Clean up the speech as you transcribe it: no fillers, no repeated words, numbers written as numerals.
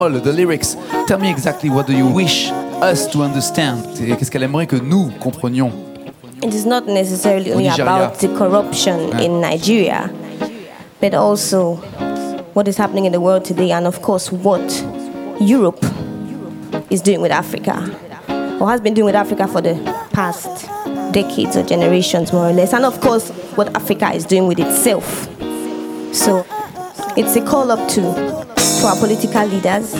The lyrics. Tell me exactly what do you wish us to understand? Qu'est-ce qu'elle aimerait que nous comprenions? It is not necessarily only Nigeria. about the corruption in Nigeria, but also what is happening in the world today, and of course what Europe is doing with Africa, or has been doing with Africa for the past decades or generations, more or less, and of course what Africa is doing with itself. So it's a call up to our political leaders,